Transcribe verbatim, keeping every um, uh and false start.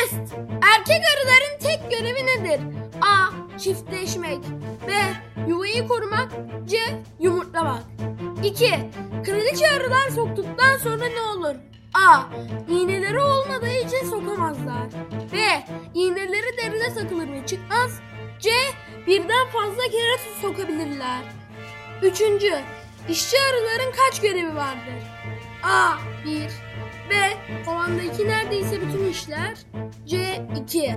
Test. Erkek arıların tek görevi nedir? A. Çiftleşmek. B. Yuvayı korumak. C. Yumurtlamak. iki. Kraliçe arılar soktuktan sonra ne olur? A. İğneleri olmadığı için sokamazlar. B. İğneleri derine takılır ve çıkmaz. C. Birden fazla kere sokabilirler. Üçüncü. İşçi arıların kaç görevi vardır? A. bir. B. Kovandaki neredeyse bütün işler. C. iki.